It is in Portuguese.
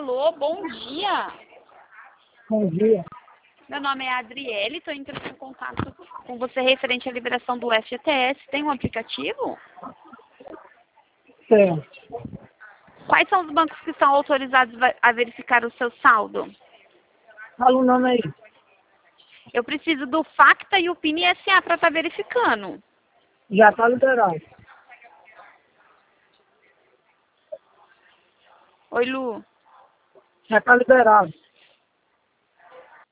Alô, bom dia. Bom dia. Meu nome é Adriele, estou entrando em contato com você referente à liberação do FGTS. Tem um aplicativo? Tem. Quais são os bancos que são autorizados a verificar o seu saldo? Fala o nome aí. Eu preciso do Facta e o PIN SA para estar verificando. Já está liberado. Oi, Lu. Já está liberado.